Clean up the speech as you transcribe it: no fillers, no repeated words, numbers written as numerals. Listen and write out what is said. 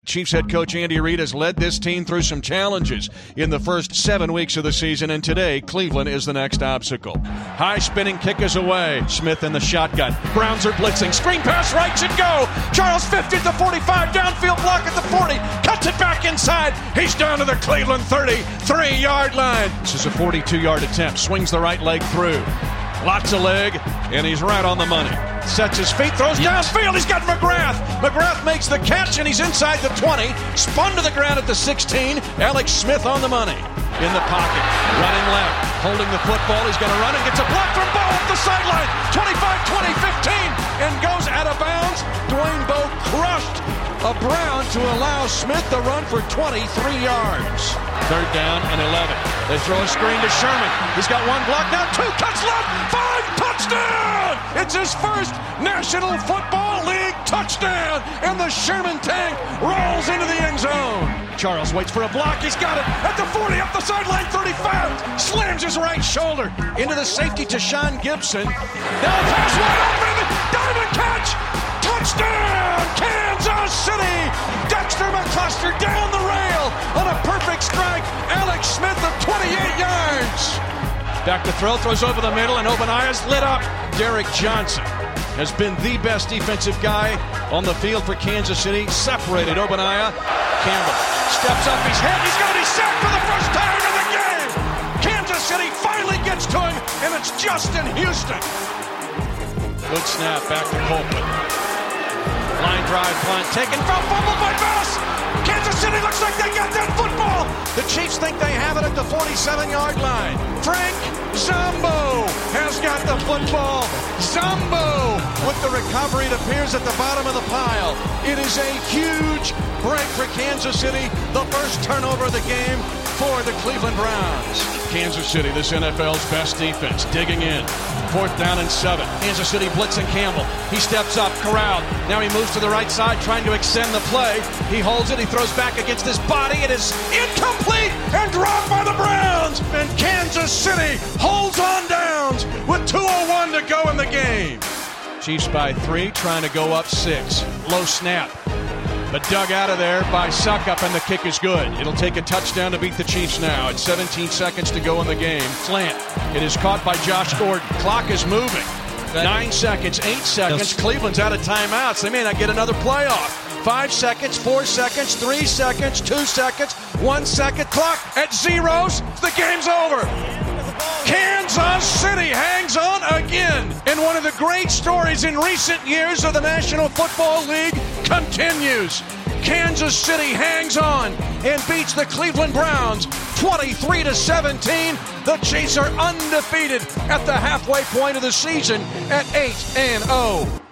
Chiefs head coach Andy Reid has led this team through some challenges in the first 7 weeks of the season, and today Cleveland is the next obstacle. High spinning kick is away. Smith in the shotgun. Browns are blitzing. Screen pass right should go. Charles 50 at the 45. Downfield block at the 40. Cuts it back inside. He's down to the Cleveland 33-yard line. This is a 42-yard attempt. Swings the right leg through. Lots of leg, and he's right on the money. Sets his feet, throws downfield. He's got McGrath. McGrath makes the catch, and he's inside the 20. Spun to the ground at the 16. Alex Smith on the money. In the pocket, running left, holding the football. He's going to run and gets a block from Bowe up the sideline. 25, 20, 15, and goes out of bounds. Dwayne Bowe crushed a Brown to allow Smith to run for 23 yards. Third down and 11. They throw a screen to Sherman. He's got one block, now two, cuts left, 5, touchdown! It's his first National Football League touchdown, and the Sherman tank rolls into the end zone. Charles waits for a block. He's got it at the 40, up the sideline, 35. Slams his right shoulder into the safety to Sean Gibson. Now a pass wide open. Diamond catch. Touchdown, Kansas City. Dexter McCluster down the rail on a perfect strike. Alex Smith of 28 yards. Back to throw, throws over the middle, and Obaniah's lit up. Derek Johnson has been the best defensive guy on the field for Kansas City. Separated Obaniah. Campbell steps up, he's hit, he's going to be sacked for the first time in the game. Kansas City finally gets to him, and it's Justin Houston. Good snap, back to Copeland. Line drive, punt, taken, fumbled by Bass. Kansas City looks like they got that football. The Chiefs think they have it at the 47-yard line. Frank Zombo has got the football. Zombo with the recovery. It appears at the bottom of the pile. It is a huge break for Kansas City. The first turnover of the game for the Cleveland Browns. Kansas City, this NFL's best defense, digging in. 4th down and 7. Kansas City blitzing Campbell. He steps up, corralled. Now he moves to the right side, trying to extend the play. He holds it. He throws back against his body. It is incomplete and dropped by the Browns. And Kansas City holds on downs with 2:01 to go in the game. Chiefs by 3, trying to go up 6. Low snap, but dug out of there by Suckup, and the kick is good. It'll take a touchdown to beat the Chiefs now. It's 17 seconds to go in the game. Slant. It is caught by Josh Gordon. Clock is moving. 9 seconds, 8 seconds. Cleveland's out of timeouts. They may not get another playoff. 5 seconds, 4 seconds, 3 seconds, 2 seconds, 1 second. Clock at zeros. The game's over. Kansas City hangs on again. And one of the great stories in recent years of the National Football League continues. Kansas City hangs on and beats the Cleveland Browns 23-17. The Chiefs are undefeated at the halfway point of the season at 8-0.